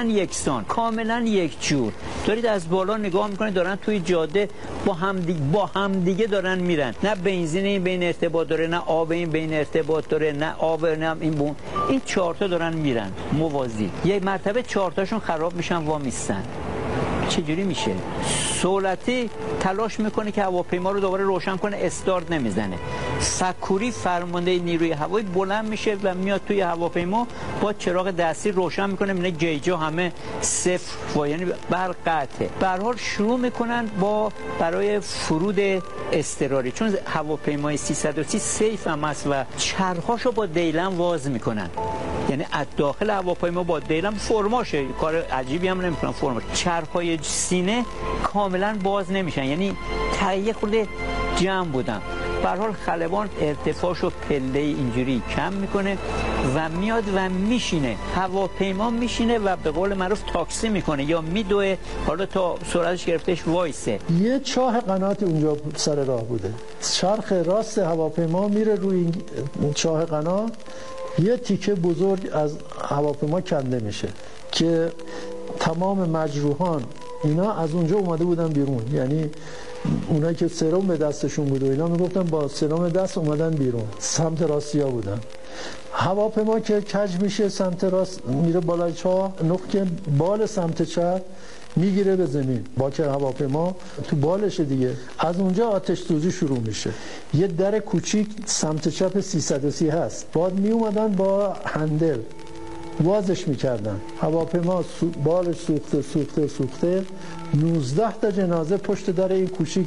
یکسان، کاملا یک جور. دارید از بالا نگاه میکنید دارن توی جاده با هم دیگه دارن میرن، نه بنزین این بین ارتباط داره، نه آب این بین ارتباط داره، نه آب نه این بون. این 4 تا دارن میرن موازی. یه مرتبه 4 تاشون خراب میشن وا میستن. چجوری میشه؟ سولتی تلاش میکنه که هواپیما رو دوباره روشن کنه، استارت نمیزنه. سکوری فرمانده نیروی هوایی بلند میشه و میاد توی هواپیما با چراغ دستی روشن میکنه، میبینه گیجا همه صفر و یعنی برق قطعه. به هر حال شروع میکنن برای فرود اضطراری، چون هواپیمای 330 سیف هم است و چرخاشو با دیلم واز میکنن. یعنی از داخل هواپیما با دیلم فرماشه، کار عجیبی هم نمیکنن. فرماش چرخای سینه کاملا باز نمیشن، یعنی تهیه خورده جمع بودن. به هر حال خلبان ارتفاعشو پله اینجوری کم میکنه و میاد و میشینه. هواپیما میشینه و به قول معروف تاکسی میکنه یا میدوه، حالا تا سرعتش گرفتش وایسه. یه چاه قنات اونجا سر راه بوده، چرخ راست هواپیما میره روی این چاه قنات، یه تیکه بزرگ از هواپیما کنده میشه که تمام مجروحان اینا از اونجا اومده بودن بیرون. یعنی اونایی که سرم به دستشون بود و اینا میگفتن با سرم دست اومدن بیرون، سمت راستیا بودن. هواپیما که کج میشه سمت راست میره بالای چاه، نقطه بال سمت چپ میگیره به زمین، باکر هواپیما تو بالش دیگه. از اونجا آتش سوزی شروع میشه. یه در کوچیک سمت چپ 330 هست، بعد می اومدن با هندل وازش میکردن. هواپیما بالش سوخته 19 تا جنازه پشت در این کوچیک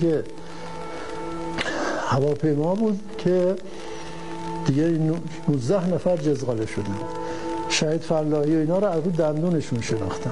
هواپیما بود که دیگه 19 نفر جزغاله شدن. شهید فلاحی و اینا رو از رو دندونشون شناختن.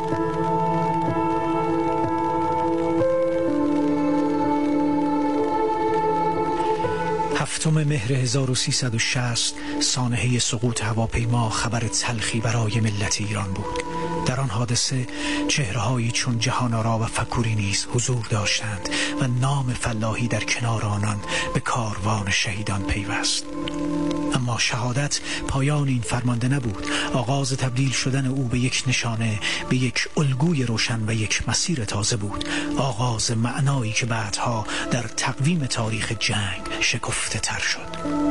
هفتم مهر 1360 سانحه سقوط هواپیما خبر تلخی برای ملت ایران بود. در آن حادثه چهره‌هایی چون جهان‌آرا و فکوری نیز حضور داشتند و نام فلاحی در کنار آنان به کاروان شهیدان پیوست. اما شهادت پایان این فرمانده نبود. آغاز تبدیل شدن او به یک نشانه، به یک الگوی روشن و یک مسیر تازه بود. آغاز معنایی که بعدها در تقویم تاریخ جنگ شکفته تر شد.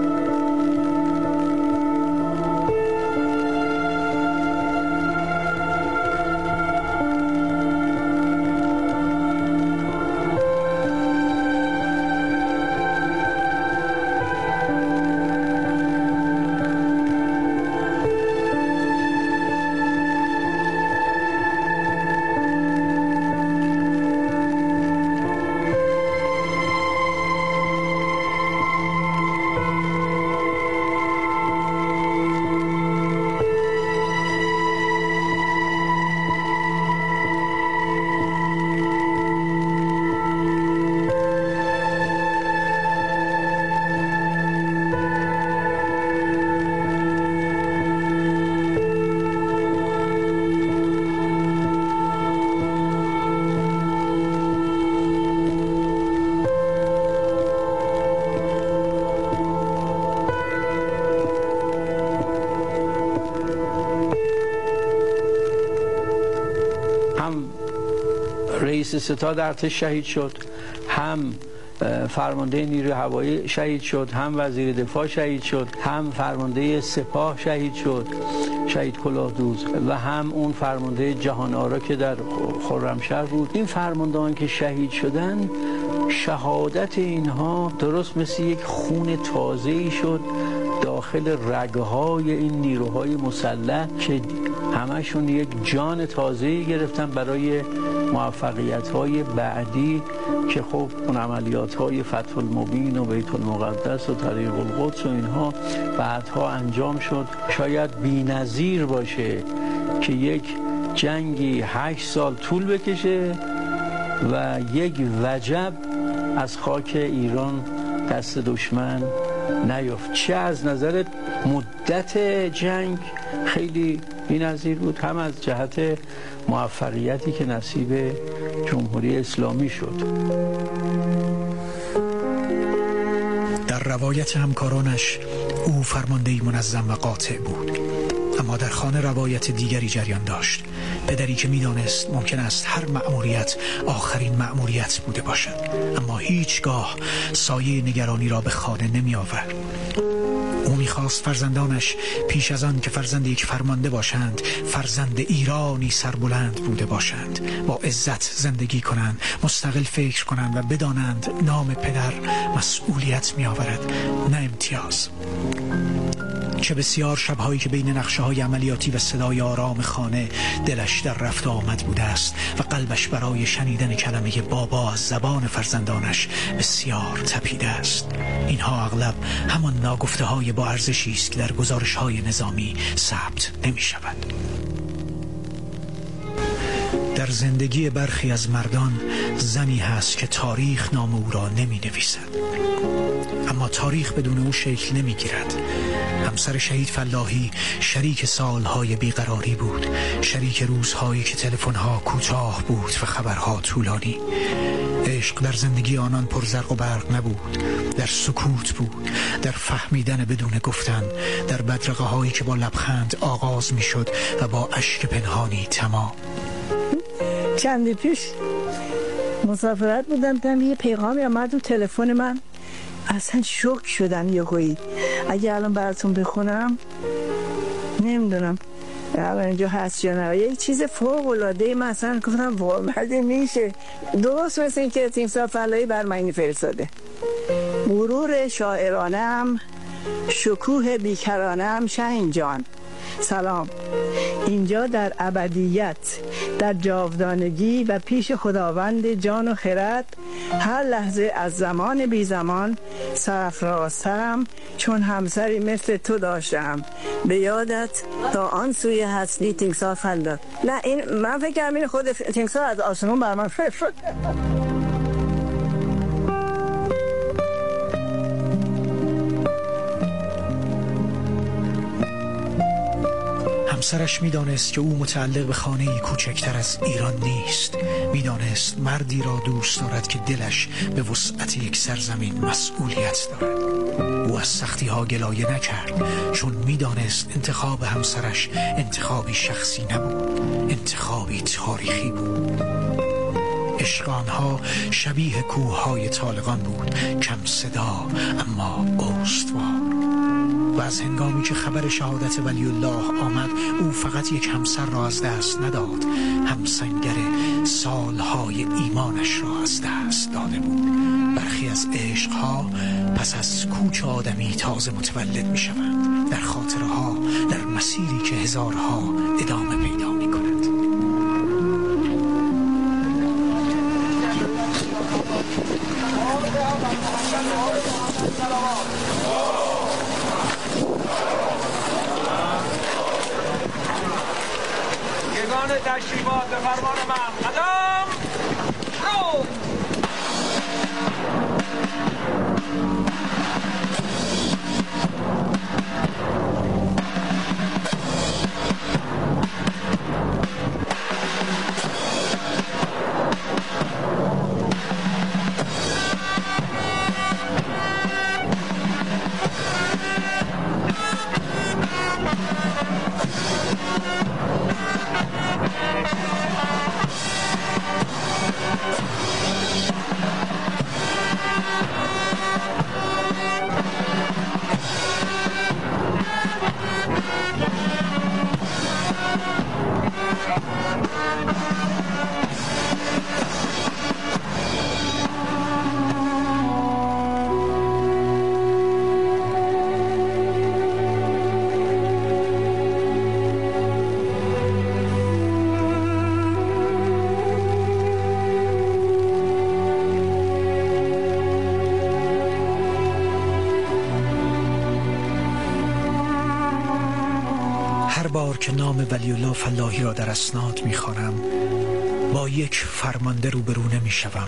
رئیس ستاد ارتش شهید شد، هم فرمانده نیروی هوایی شهید شد، هم وزیر دفاع شهید شد، هم فرمانده سپاه شهید شد، شهید کلاهدوز، و هم اون فرمانده جهان آرا که در خرمشهر بود. این فرماندهان که شهید شدن، شهادت اینها درست مثل یک خون تازه‌ای شد داخل رگهای این نیروهای مسلح که همشون یک جان تازه‌ای گرفتن برای موفقیت‌های بعدی که خب اون عملیات‌های فتح المبین و بیت المقدس و طریق القدس و اینها بعدها انجام شد. شاید بی‌نظیر باشه که یک جنگی 8 سال طول بکشه و یک وجب از خاک ایران دست دشمن نیفت. چه از نظر مدت جنگ خیلی بی‌نظیر بود، هم از جهت موفقیتی که نصیب جمهوری اسلامی شد. در روایت همکارانش او فرماندهی منظم و قاطع بود، اما در خانه روایت دیگری جریان داشت. پدری که می‌دانست ممکن است هر مأموریت آخرین مأموریت بوده باشد، اما هیچگاه سایه نگرانی را به خانه نمی آورد. او می‌خواست فرزندانش پیش از آن که فرزند یک فرمانده باشند، فرزند ایرانی سربلند بوده باشند، با عزت زندگی کنند، مستقل فکر کنند و بدانند نام پدر مسئولیت می‌آورد، نه امتیاز. چه بسیار شب‌هایی که بین نقشه‌های عملیاتی و صدای آرام خانه دلش در رفت آمد بوده است و قلبش برای شنیدن کلمه بابا از زبان فرزندانش بسیار تپیده است. اینها اغلب همان ناگفته‌های با ارزشی است که در گزارش‌های نظامی ثبت نمی‌شود. در زندگی برخی از مردان زنی هست که تاریخ نام او را نمی‌نویسد، اما تاریخ بدون او شکل نمی‌گیرد. همسر شهید فلاحی شریک سالهای بیقراری بود، شریک روزهایی که تلفن‌ها کوتاه بود و خبرها طولانی. عشق در زندگی آنان پر زرق و برق نبود، در سکوت بود، در فهمیدن بدون گفتن، در بدرقه هایی که با لبخند آغاز می شد و با اشک پنهانی تمام. چندی پیش مسافرت بودم، یه پیغامی آمد تو تلفن من، اصلا شوک شدم یهویی. اگه الان براتون بخونم نمیدونم الان اینجا هست یا نه. یه چیز فوق العاده من اصلا گفتم واقعا میشه، درست مثل این که تیمسار فلاحی بر من فرستاده. غرور شاعرانم، شکوه بیکرانم، شهین جان سلام. اینجا در ابدیت، در جاودانگی و پیش خداوند جان و خرد، هر لحظه از زمان بی زمان سرافرازترم، چون همسری مثل تو داشتم، به یادت تا آن سوی هستی تیمسار فلاحی. نه این من فکر کنم این خود تیمسار از آسمون بر من فرستاد. همسرش میدانست که او متعلق به خانه‌ای کوچکتر از ایران نیست. میدانست مردی را دوست دارد که دلش به وسعت یک سرزمین مسئولیت دارد. او از سختی‌ها گلایه نکرد، چون میدانست انتخاب همسرش انتخابی شخصی نبود، انتخابی تاریخی بود. عشق آنها شبیه کوه‌های طالقان بود، کم صدا اما استوار. و از هنگامی که خبر شهادت ولی الله آمد، او فقط یک همسر را از دست نداد، همسنگر سالهای ایمانش را از دست داده بود. برخی از عشقها پس از کوچ آدمی تازه متولد می شوند، در خاطرها، در مسیری که هزارها ادامه پیدا می کند. تشریفات به فرمان من، قدم رو. هر بار که نام ولی الله فلاحی را در اسناد می‌خوانم، با یک فرمانده روبرو نمی‌شوم،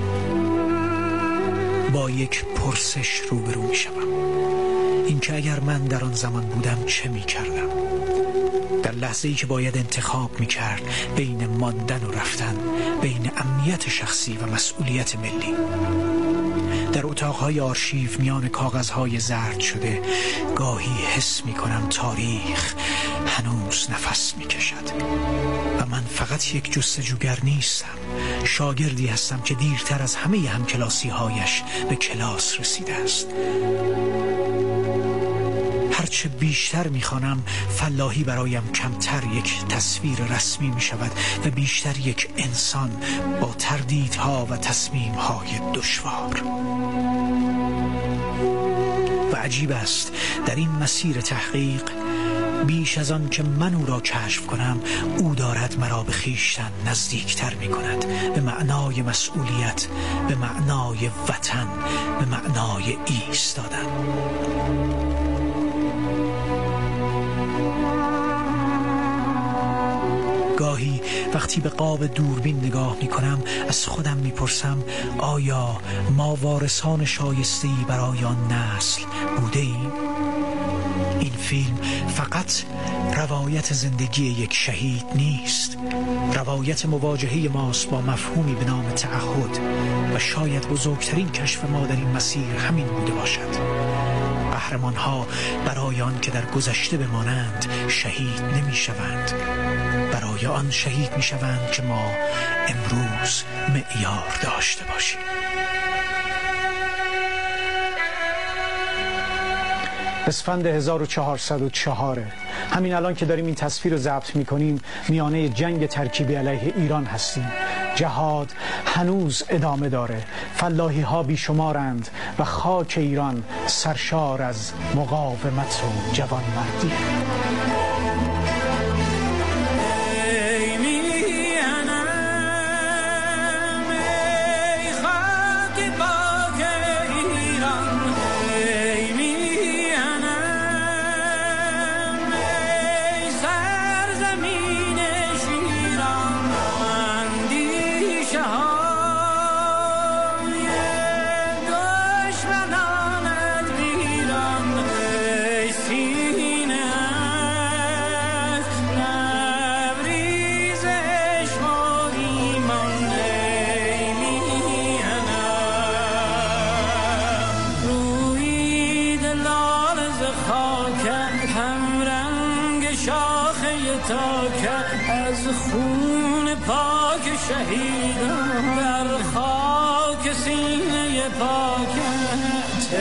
با یک پرسش روبرو می‌شوم. اینکه اگر من در آن زمان بودم چه می‌کردم؟ در لحظه‌ای که باید انتخاب می‌کرد بین ماندن و رفتن، بین امنیت شخصی و مسئولیت ملی. در اتاقهای آرشیو میان کاغذهای زرد شده گاهی حس میکنم تاریخ هنوز نفس میکشد و من فقط یک جستجوگر نیستم، شاگردی هستم که دیرتر از همه همکلاسی هایش به کلاس رسیده است. هرچه بیشتر میخوانم فلاحی برایم کمتر یک تصویر رسمی میشود و بیشتر یک انسان با تردیدها و تصمیمهای دشوار. و عجیب است در این مسیر تحقیق بیش از آن که من او را کشف کنم، او دارد مرا به خویشتن نزدیکتر می کند، به معنای مسئولیت، به معنای وطن، به معنای ایستادن. گاهی وقتی به قاب دوربین نگاه می کنم از خودم می پرسم آیا ما وارثان شایسته‌ای برای آن نسل بوده ایم؟ این فیلم فقط روایت زندگی یک شهید نیست، روایت مواجهه ماست با مفهومی به نام تعهد و شاید بزرگترین کشف ما در این مسیر همین بوده باشد. قهرمان‌ها برای آن که در گذشته بمانند شهید نمی‌شوند، برای آن شهید می‌شوند که ما امروز معیار داشته باشیم. اسفند 1404 همین الان که داریم این تصویر رو ضبط میکنیم میانه جنگ ترکیبی علیه ایران هستیم. جهاد هنوز ادامه داره، فلاحی ها بیشمارند و خاک ایران سرشار از مقاومت و جوانمردی. از خون پاک شهیدان در خاک سینه پاکت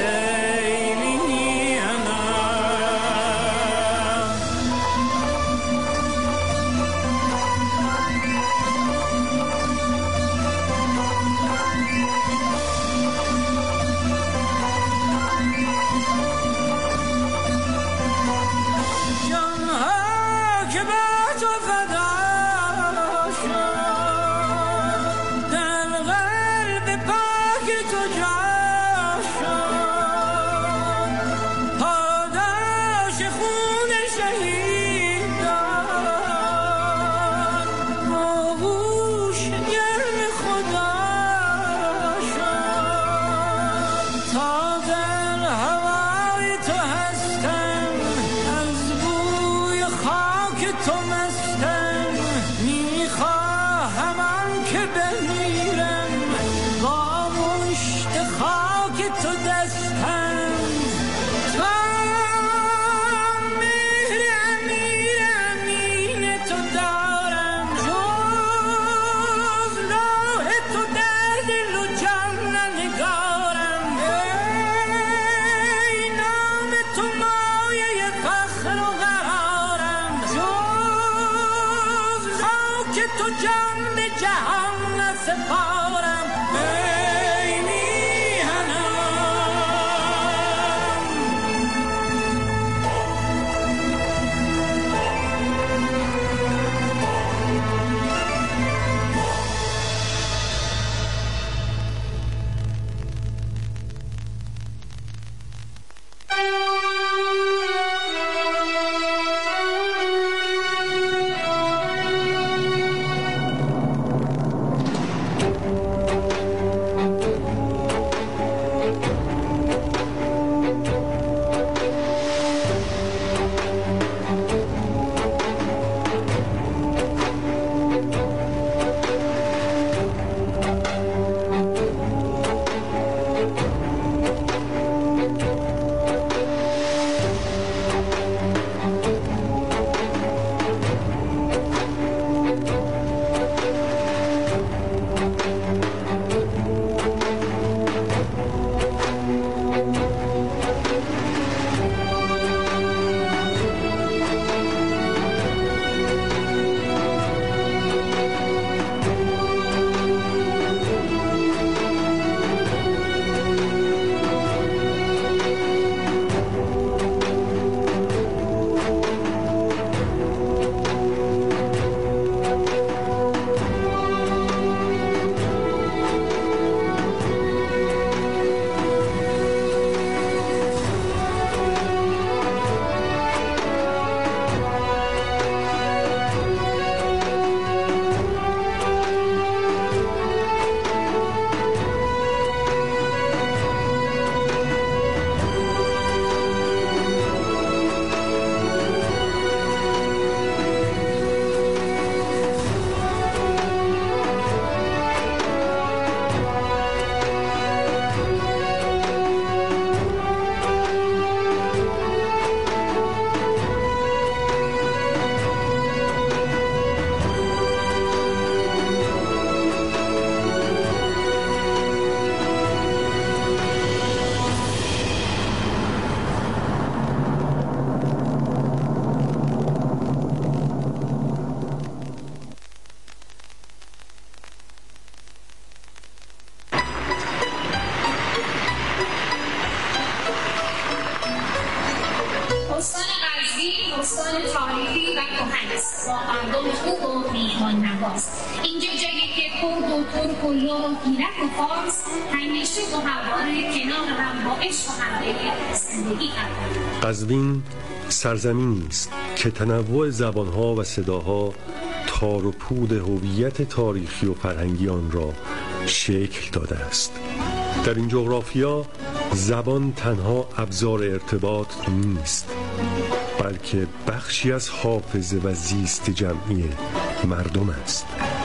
زبان نواست. اینجا جایی که کرد و ترک و لور و ایرک و فارس همیشه و همواره کنار هم با عشق و همدلی زندگی کردند. قزوین سرزمینی است که تنوع زبانها و صداها تار و پود هویت تاریخی و فرهنگی آن را شکل داده است. در این جغرافیا زبان تنها ابزار ارتباط نیست، بلکه بخشی از حافظه و زیست جمعی مردم است.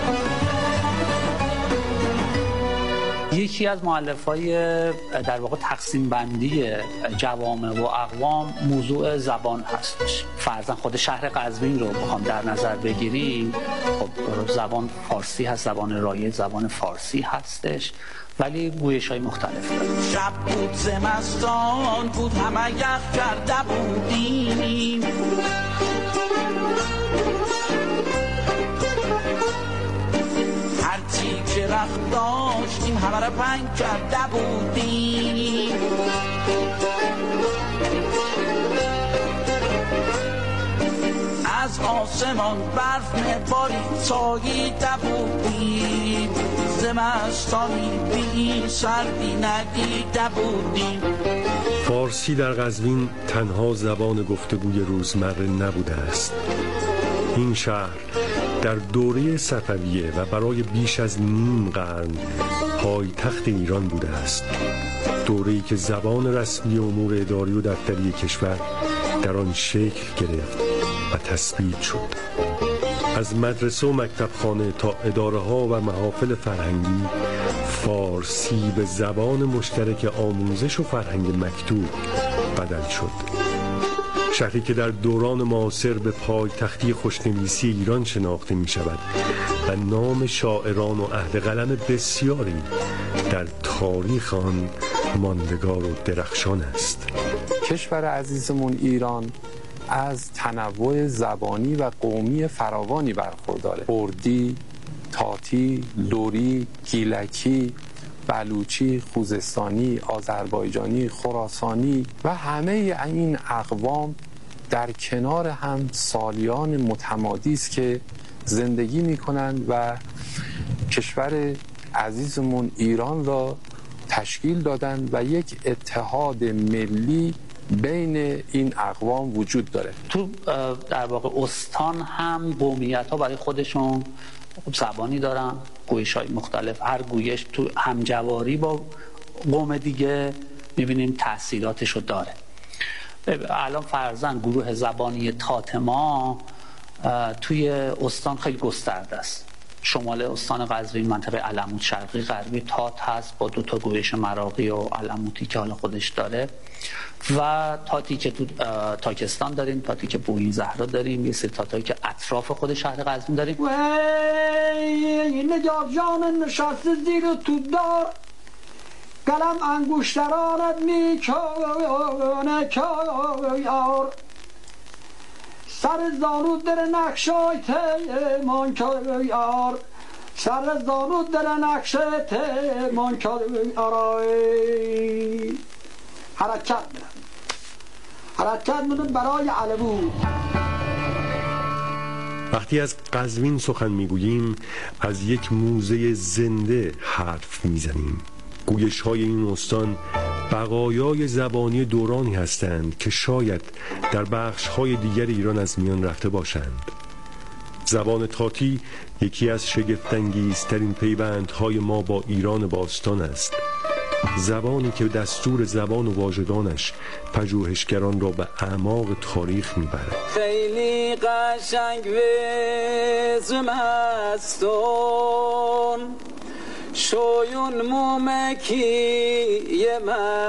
یکی از مؤلفه‌های در واقع تقسیم بندی جوامع و اقوام موضوع زبان هستش. فرضاً خود شهر قزوین رو بخوام در نظر بگیریم، خب زبان فارسی هست، زبان رایج زبان فارسی هستش، ولی گویش‌های مختلف داره. شب بود زمستان بود همه یخ کرده بودیم، هرچی که رخت داشتیم همه را پنگ کرده بودیم. از آسمان برف میبارید ساییده بودیم، زمستانی بی سردی ندیده بودیم. فارسی در قزوین تنها زبان گفتگوی روزمره نبوده است. این شهر در دوره صفویه و برای بیش از نیم قرن پایتخت ایران بوده است، دوره‌ای که زبان رسمی امور اداری و دفتری کشور در آن شکل گرفت و تثبیت شد. از مدرسه و مکتبخانه تا اداره‌ها و محافل فرهنگی، فارسی به زبان مشترک آموزش و فرهنگ مکتوب بدل شد. شهری که در دوران معاصر به پایتختی خوشنویسی ایران شناخته می شود و نام شاعران و اهل قلم بسیاری در تاریخ آن ماندگار و درخشان است. کشور عزیزمون ایران از تنوع زبانی و قومی فراوانی برخورداره. کردی، تاتی، لوری، گیلکی، بلوچی، خوزستانی، آذربایجانی، خراسانی و همه این اقوام در کنار هم سالیان متمادی است که زندگی می‌کنند و کشور عزیزمون ایران را تشکیل دادند و یک اتحاد ملی بین این اقوام وجود داره. تو در واقع استان هم قومیت‌ها برای خودشون زبانی دارن، گویش‌های مختلف، هر گویش تو همجواری با قوم دیگه می‌بینیم تأثیراتشو داره. الان فرضاً گروه زبانی تاتما توی استان خیلی گسترده است. شمال استان قزوین منطقه علموت شرقی غربی تات هست با 2 گویش مراغی و علموتی که حالا خودش داره، و تاتی که تو تاکستان داریم، تاتی که بوین زهرا داریم، یه سری تاتایی که اطراف خود شهر قزوین داریم. وی نجات جان نشسته زیر تو دار، قلم انگشترانت میکنه کار، سر زانو در نقشای تمان کار، سر زانو در نقشه تمان کار. حرکت میدن برای علمون. وقتی از قزوین سخن میگوییم از یک موزه زنده حرف میزنیم. گویش‌های این استان بقایای زبانی دورانی هستند که شاید در بخش‌های دیگر ایران از میان رفته باشند. زبان تاتی یکی از شگفت‌انگیزترین پیوندهای ما با ایران باستان است. زبانی که دستور زبان و واژگانش پژوهشگران را به اعماق تاریخ میبرد. خیلی قشنگ و زمستون شویون مومکی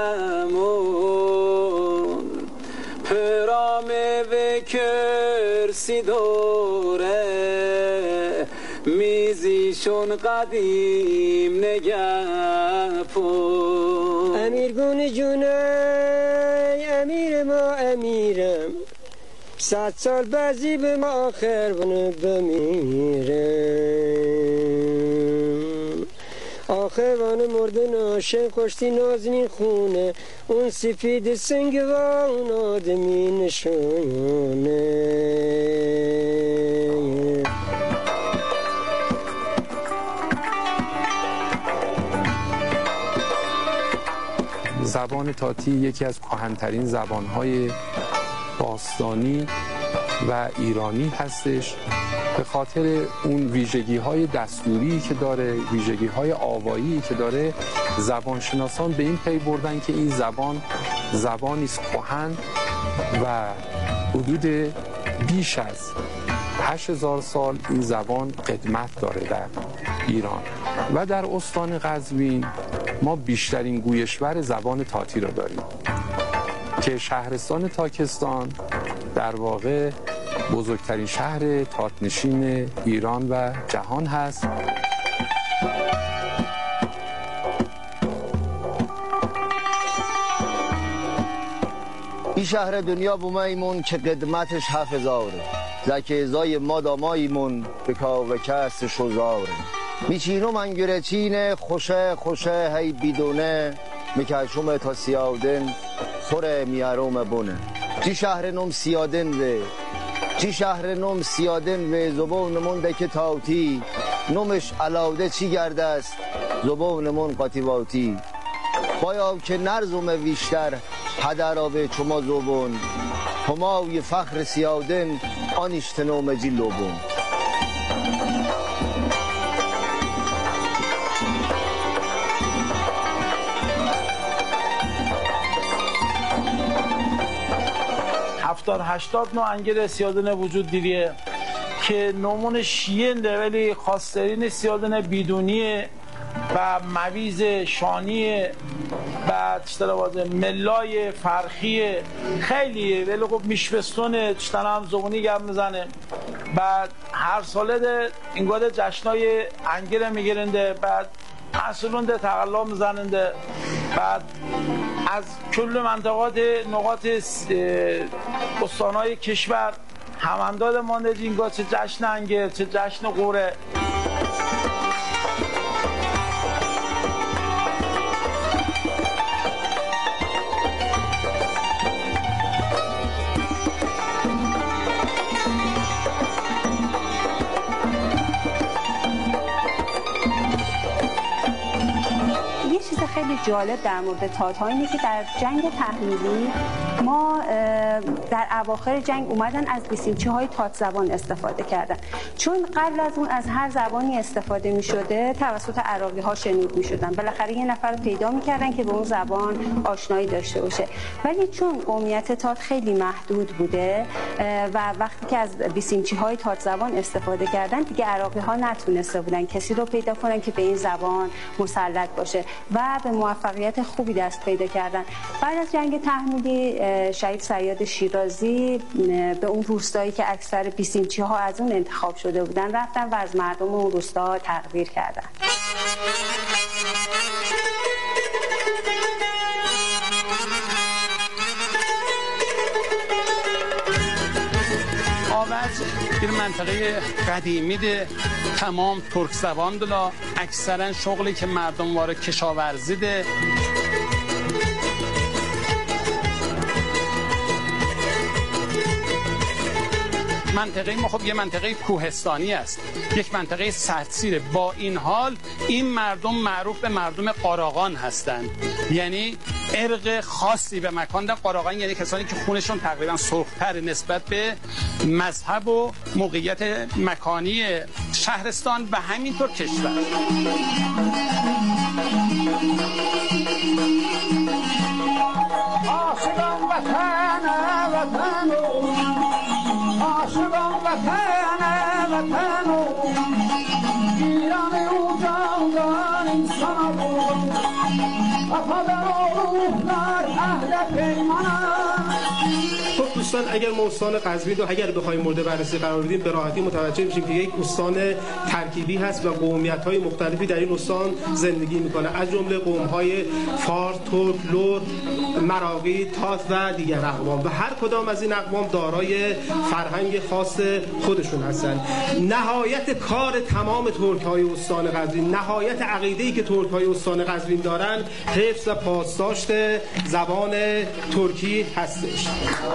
ممون پرامه و کرسی دوره میزیشون قدیم نگفون. امیر گونه جونه امیر ما امیرم، 100 سال بعضی به ما آخر ونه بمیرم. آخر وانه مرده ناشه خوشتی نازنین خونه، اون سفید سنگ و اون آدمی نشونه. زبان تاتی یکی از کهن‌ترین زبان‌های باستانی و ایرانی هستش. به خاطر اون ویژگی‌های دستوری که داره، ویژگی‌های آوایی که داره، زبانشناسان به این پی بردن که این زبان زبانی است کهن و حدود بیش از 8000 سال این زبان قدمت داره در ایران. و در استان قزوین ما بیشترین گویشور زبان تاتی رو داریم که شهرستان تاکستان در واقع بزرگترین شهر تاتنشین ایران و جهان هست. این شهر دنیا بومایمون که قدمتش 7000 زکه ازای ما دامایمون به کاوکه است شوزاره میچینو منگره چینه خوشه خوشه هی بیدونه میکشوم تا سیادن خوره میاروم بونه چی شهر نم سیادن و چی شهر نم سیادن و زبونمون دکه تاوتی نمش علاوده چی گرده است زبونمون قاطیواتی باید که نرزوم ویشتر هدرابه چما زبون هماوی فخر سیادن آنیشتنوم جی لوبون. هفتاد 80 نوع انگل سیادن وجود دیریه که نمون شیینده ولی خاصترین سیادن بیدونیه و مویز شانیه بعد ملای فرخی خیلیه ولی خب میشوستونه چشتن هم زبونی گم میزنه. بعد هر ساله ده اینگاه جشنای انگل میگیرنده بعد اصولون ده تقلا میزننده. بعد از کل منطقات نقاط استانهای کشور همانداد مانده اینگاه چه جشن انگل چه جشن قوره. خیلی جالب در مورد تات‌ها اینه که در جنگ تحمیلی ما در اواخر جنگ اومدن از بیسیمچی‌های تات زبان استفاده کردن چون قبل از اون از هر زبانی استفاده می‌شده توسط عراقی‌ها شنود می‌شدن. بالاخره یه نفر رو پیدا می‌کردن که به اون زبان آشنایی داشته باشه ولی چون قومیت تات خیلی محدود بوده و وقتی که از بیسیمچی‌های تات زبان استفاده کردن دیگه عراقی‌ها نتونسته بودن کسی رو پیدا کنن که به این زبان مسلط باشه و به موفقیت خوبی دست پیدا کردن. بعد از جنگ تحمیلی شهید صیاد شیرازی به اون روستایی که اکثر بیسیمچی‌ها از اون انتخاب شده بودن رفتن و از مردم اون روستا تقدیر کردن. آوز bir منطقه قدیمی ده تمام ترک زبان دلا اکثرا شغلی که مردم واره کشاورزی ده منطقه ما خب یه منطقه کوهستانی است یک منطقه سردسیره. با این حال این مردم معروف به مردم قاراغان هستند یعنی ارق خاصی به مکان در قاراغان یعنی کسانی که خونشون تقریبا سرخ‌تر نسبت به مذهب و موقعیت مکانی شهرستان و همینطور کشور. عاشقان وطن وطن عاشقان وطن وطن ایران او جاودان انسان بود وفادار روح در عهد پیمان. خب دوستان اگر ما استان قزوین رو اگر بخوایم مورد بررسی قرار بدیم به راحتی متوجه میشیم که یک استان ترکیبی هست و قومیت‌های مختلفی در این استان زندگی میکنه از جمله قوم‌های فارس، ترک، لر، مراغی، تات و دیگر اقوام و هر کدام از این اقوام دارای فرهنگ خاص خودشون هستند. نهایت کار تمام ترک‌های استان قزوین، نهایت عقیده‌ای که ترک‌های استان قزوین دارن حفظ و پاسداشت زبان ترکی هستش.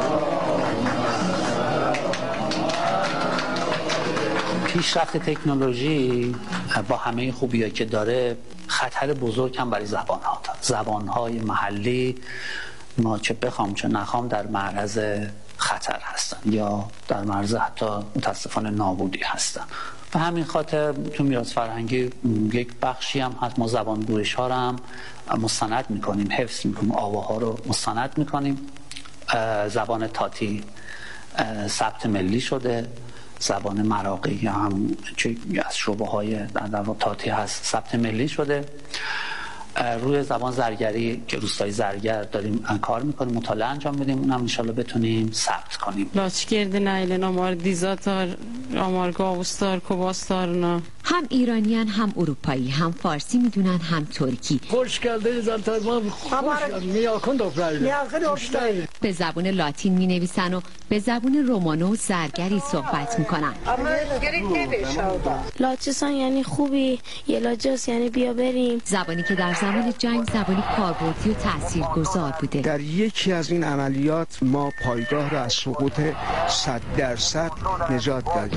پیشرفت تکنولوژی با همه خوبی‌هایی که داره خطر بزرگ هم برای زبان ها داره. زبانهای محلی ما چه بخوام چه نخوام در معرض خطر هستن یا در معرض حتی متاسفانه نابودی هستن. و همین خاطر تو میراث فرهنگی یک بخشی هم هست، ما زبانگویش ها رو هم مستند میکنیم، حفظ میکنیم، آواها رو مستند میکنیم. زبان تاتی ثبت ملی شده، زبان مراغی هم چه از شعبه های در تاتی هست ثبت ملی شده. روی زبان زرگری که روستای زرگر داریم کار میکنیم، مطالعه انجام میدیم، اونم انشالله بتونیم ثبت کنیم. لاچگرد نیلن آمار دیزاتار آمار گاوستار کوباستار نه. هم ایرانیان هم اروپایی هم فارسی میدونن هم ترکی. خوش کرده زلترمان میاکن دوپرایل. به زبان لاتین می نویسن و به زبان رومانو و زرگری صحبت میکنن. لاچسان یعنی خوبی، یه لاجاس یعنی بیا بریم. زبانی که در زمان جنگ زبانی کاربردی و تاثیرگذار بوده. در یکی از این عملیات ما پایگاه را از سقوط 100% نجات دادیم.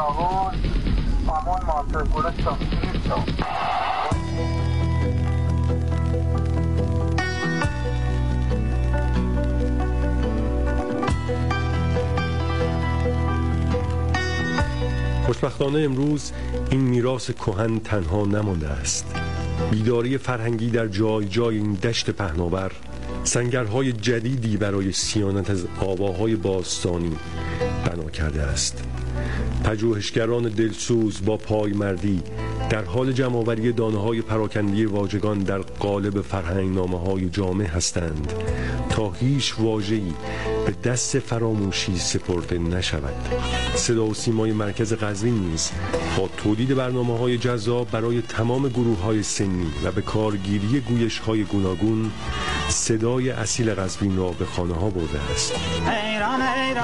خوشبختانه امروز این میراث کهن تنها نمانده است. بیداری فرهنگی در جای جای این دشت پهناور سنگرهای جدیدی برای صیانت از آواهای باستانی بنا کرده است. پژوهشگران دلسوز با پایمردی در حال جمع‌آوری دانه‌های پراکنده‌ی واژگان در قالب فرهنگنامه‌های جامع هستند تا هیچ واژه‌ای به دست فراموشی سپرده نشود. صدا و سیمای مرکز قزوین نیز با تولید برنامه‌های جذاب برای تمام گروه‌های سنی و به کارگیری گویش‌های گوناگون صدای اصیل قزوین را به خانه‌ها برده است. ایران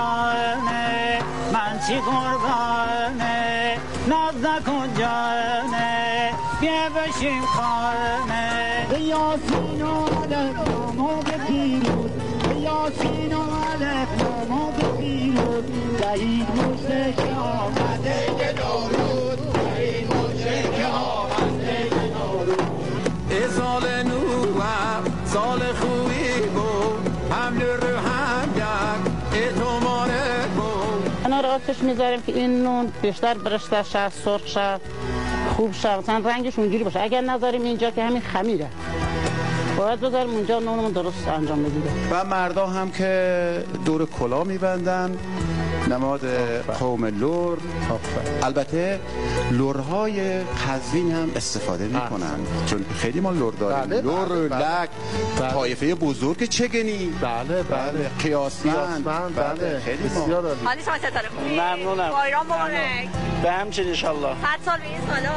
ایرانه من چی قربانه ناز نکن جانه بیا بشیم خانه یاسین و علف نامو به پیروز یاسین و علف نامو به پیروز دهید موشه که آمده که دارود دهید موشه که آمده که دارود ای سال نوام سال خوبی بود هم رو هم یک ای تو ماره بود. انا رو آتش میذاریم که این نون بیشتر برشته شد، سرخ شد، خوب شد، مثلا رنگش اونجوری باشه. اگر نذاریم اینجا که همین خمیره، باید بذاریم اونجا نونمون درست انجام بگیره. و مردا هم که دور کلا میبندن نماد قوم لور. البته لورهای قزوین هم استفاده میکنن چون خیلی ما لور داریم. لور، لک، طایفه بزرگ چگنی، بله قیاسمند، بله خیلی حالی شما چطوره؟ ممنونم. بایرام مبارک. به همچنین انشالله. 100 سال به این سالا.